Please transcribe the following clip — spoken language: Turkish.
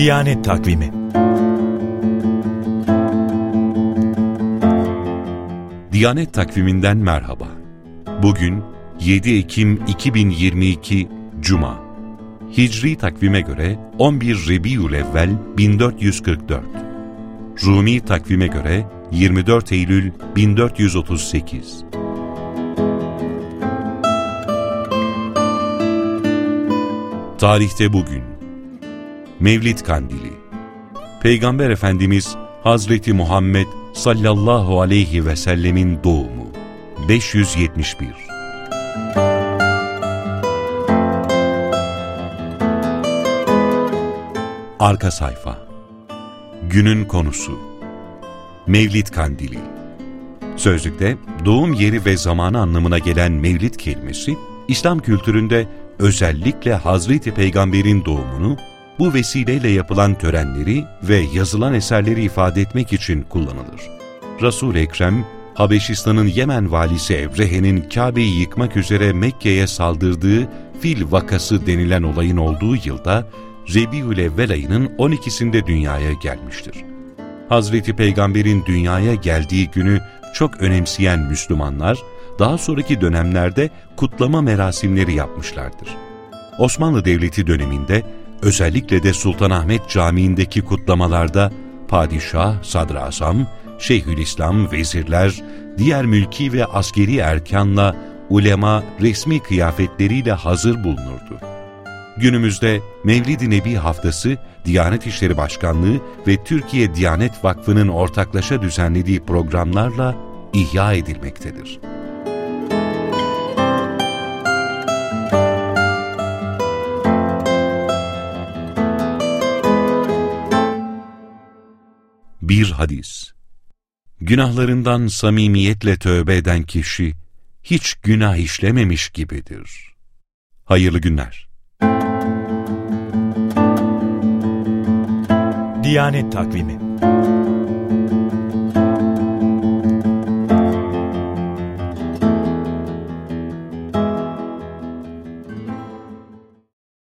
Diyanet Takvimi. Diyanet Takviminden merhaba. Bugün 7 Ekim 2022 Cuma. Hicri takvime göre 11 Rebiülevvel 1444. Rumi takvime göre 24 Eylül 1438. Tarihte bugün Mevlid Kandili. Peygamber Efendimiz Hazreti Muhammed sallallahu aleyhi ve sellemin doğumu 571. Arka sayfa. Günün konusu Mevlid Kandili. Sözlükte doğum yeri ve zamanı anlamına gelen mevlid kelimesi, İslam kültüründe özellikle Hazreti Peygamber'in doğumunu, bu vesileyle yapılan törenleri ve yazılan eserleri ifade etmek için kullanılır. Resul-i Ekrem, Habeşistan'ın Yemen valisi Ebrehe'nin Kabe'yi yıkmak üzere Mekke'ye saldırdığı Fil vakası denilen olayın olduğu yılda, Rebiülevvel ayının 12'sinde dünyaya gelmiştir. Hazreti Peygamber'in dünyaya geldiği günü çok önemseyen Müslümanlar, daha sonraki dönemlerde kutlama merasimleri yapmışlardır. Osmanlı Devleti döneminde, özellikle de Sultanahmet Camii'ndeki kutlamalarda, padişah, sadrazam, şeyhülislam, vezirler, diğer mülki ve askeri erkanla ulema resmi kıyafetleriyle hazır bulunurdu. Günümüzde Mevlid-i Nebi Haftası, Diyanet İşleri Başkanlığı ve Türkiye Diyanet Vakfı'nın ortaklaşa düzenlediği programlarla ihya edilmektedir. Bir hadis. Günahlarından samimiyetle tövbe eden kişi, hiç günah işlememiş gibidir. Hayırlı günler. Diyanet Takvimi.